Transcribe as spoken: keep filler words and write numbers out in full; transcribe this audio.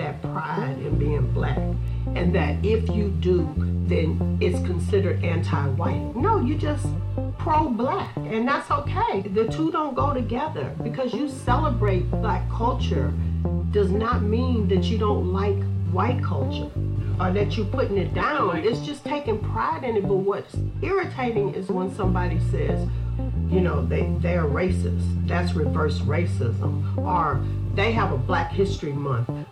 that pride in being black, and that if you do, then it's considered anti-white. No, you just pro-black, and that's okay. The two don't go together. Because you celebrate black culture does not mean that you don't like white culture or that you're putting it down. It's just taking pride in it. But what's irritating is when somebody says, you know, they, they're racist. That's reverse racism. Or they have a Black History Month.